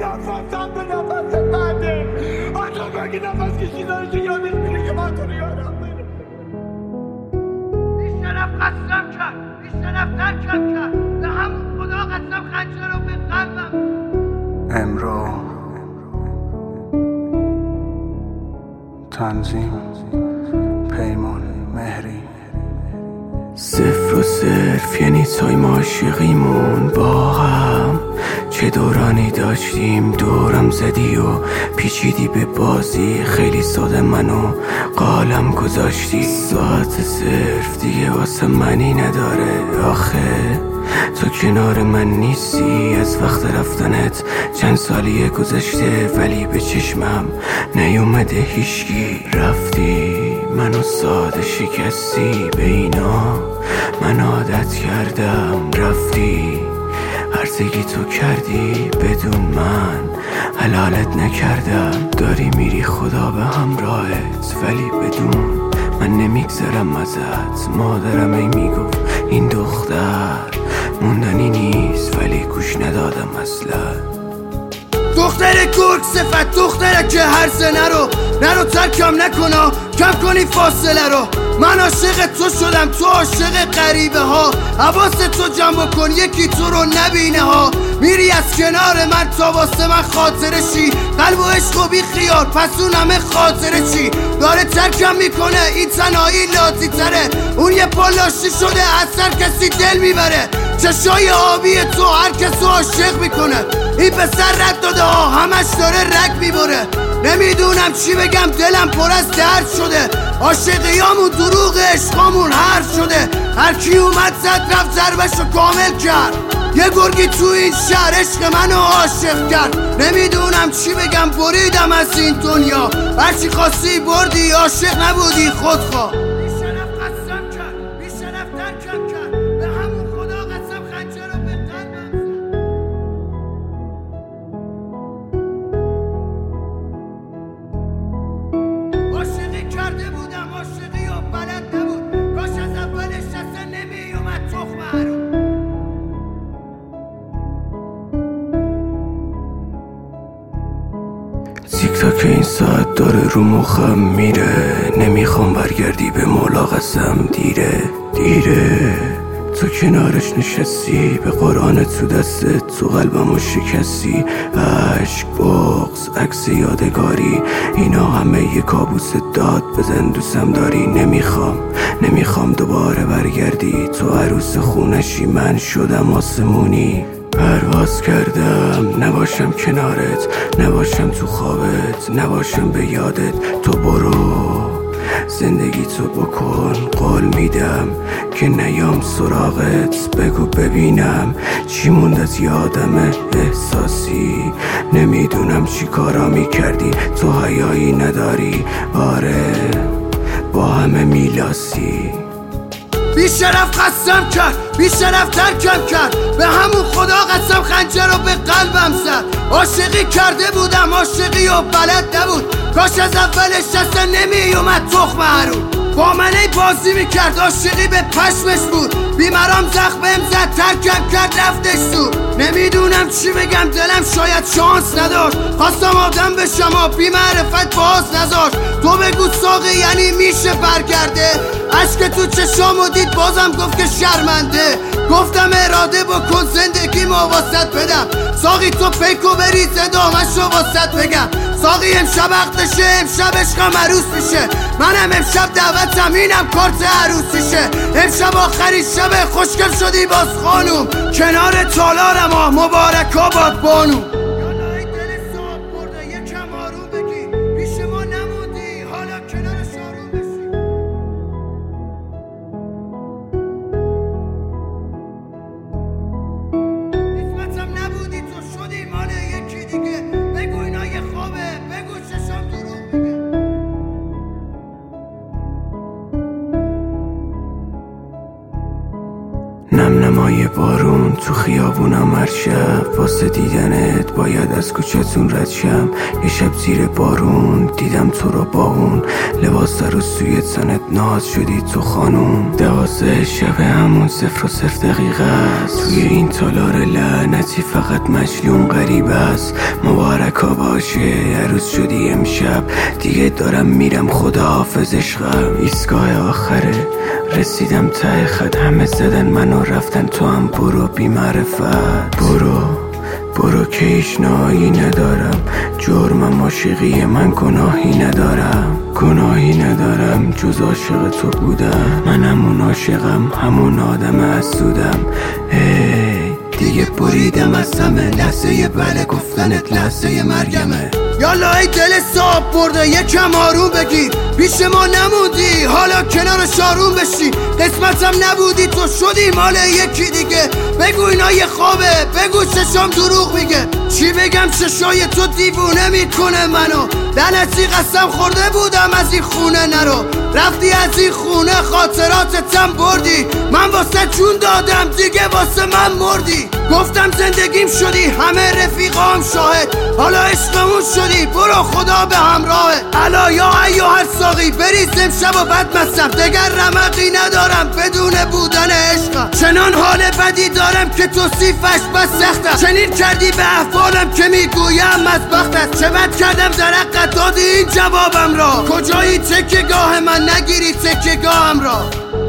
نفسم به نفس بعده آنجا که نفس کشیدنشو یادش میره که من تو رو یادم بره. بیشرف قسم کرد، بیشرف ترکم کرد، به همون خدا قسم خنجر رو به قلبم. امرو تنظیم پیمان مهری. صفر و صرف یعنی تایم عاشقیمون با هم، چه دورانی داشتیم دورم زدی و پیچیدی به بازی، خیلی ساده منو قالم گذاشتی. ساعت صرف دیگه واسه منی نداره آخه، تو کنار من نیستی از وقت رفتنت چند سالیه گذشته، ولی به چشمم نیومده هیچکی. رفتی منو ساده شکستی به اینا، من عادت کردم. رفتی هرزگی تو کردی بدون من، حلالت نکردم. داری میری خدا به همراهت ولی بدون من نمیگذرم ازت. مادرم ای میگفت این دختر موندنی نیست، ولی گوش ندادم اصلا. دختر گرگ صفت، دختره که هر سه نرو ترکم نکنا، کم کنی فاصله رو. من عاشق تو شدم، تو عاشق غریبه ها. حواست تو جمع کن یکی تو رو نبینه ها. میری از کنار من تا واسه من خاطره شی، قلب و عشق و بی خیال پس اون همه خاطره چی. داره ترکم میکنه این تنهایی لاتی تره، اون یه پالاشی شده از سر کسی دل میبره. چشای آبی تو هر کسو عاشق میکنه، این پسر رد داده ها همش داره رگ میبره. نمیدونم چی بگم دلم پر از درد شده، عاشقیامون دروغ عشقامون حرف شده. هر کی اومد زد رفت ضربشو کامل کرد، یه گرگی تو این شهر عشق منو عاشق کرد. نمیدونم چی بگم بریدم از این دنیا، هرچی خواستی بردی عاشق نبودی خودخواه. بیشرف قسم کرد، بیشرف ترکم کرد، به همون خدا قسم خنجر رو به قلبم. عاشقی کرده بودم عاشقی و بلد نبود، کاش از اولش اصلا نمیومد تخم حروم. تیک تاک این ساعت داره رو مخم میره، نمیخوام برگردی به مولا قسم دیره. تو کنارش نشستی به قرآن تو دستت، تو قلبمو شکستی. عشق بغض عکس یادگاری اینا همه یه کابوس داد بزن دوستم داری. نمیخوام دوباره برگردی، تو عروس خونشی من شدم آسمونی. پرواز کردم نباشم کنارت، نباشم تو خوابت، نباشم به یادت. تو برو زندگی تو بکن، قول میدم که نیام سراغت. بگو ببینم چی موند از یادم احساسی. نمیدونم چی کارا میکردی، تو حیایی نداری. آره با همه میلاسی. بیشرف قسم کرد، بیشرف ترکم کرد، به همون خدا قسم خنجر رو به قلبم زد. عاشقی کرده بودم عاشقی و بلد نبود، کاش از اولش اصلا نمیومد تخم حروم. با من ای بازی میکرد عاشقی به پشمش بود، بیمرام زخمم زد ترکم کرد رفتش تو. نمیدونم چی بگم دلم شاید شانس نداشت، خواستم آدم بشم و بی معرفت باز نذاشت. تو بگو ساقی یعنی میشه برگرده، عشق تو چشامو دید بازم گفت که شرمنده. گفتم اراده بکن زندگیمو واسط بدم، ساقی تو پیکو بریز ادامه‌شو واسط بگم. ساقی امشب عقدشه، امشب عشقم عروس میشه، منم امشب دعوتم اینم کارت عروسیشه. امشب آخرین شب خوشگل شدی باز خانوم، کنار تالارم آه مبارک آباد بانو. نمنمای بارون تو خیابونم هر شب، واسه دیدنت باید از کوچتون رد شم. یه شب زیر بارون دیدم تو رو با اون لباس رو سوی تنت، ناز شدی تو خانوم. 12 شب همون 0 دقیقه است، توی این تالار لعنتی فقط مجنون غریب است. مبارکا باشه عروس شدی امشب، دیگه دارم میرم خداحافظ عشقم. ایستگاه آخره رسیدم ته خط، همه زدن منو رفتن، تو هم برو بی معرفت. برو که ایشنایی ندارم، جرمم عاشقی من گناهی ندارم جز عاشق تو بودم. من همون عاشقم، همون آدم حسودم. دیگه بریدم از همه، لحظه بله گفتنت لحظه مرگمه. یالا ای دل صاحب برده یکم آروم بگیر، پیش ما نموندی حالا کنار شاروم بشی. قسمتم نبودی تو شدی مال یکی دیگه، بگو اینا یه خوابه، بگو چشام دروغ میگه. چی بگم چشای تو دیوونه میکنه منو، لعنتی قسم خورده بودم از این خونه نرو. رفتی از این خونه خاطراتتم بردی، من واسه جون دادم دیگه واسه من مردی. گفتم زندگیم شدی همه رفیقام شاهد، حالا عشقمون شدی برو خدا به همراهه. الا یا ایها الساقی بریز امشب و بد مستم، دگر رمقی ندارم بدون بودن عشقم. چنان حال بدی دارم که توصیفش بس سختم، چنین کردی به احوالم که میگویم مزبختت. چه بد کردم در حقت دادی این جوابم را، کجایی تکیه گاه من نگیری تکیه گاهم را.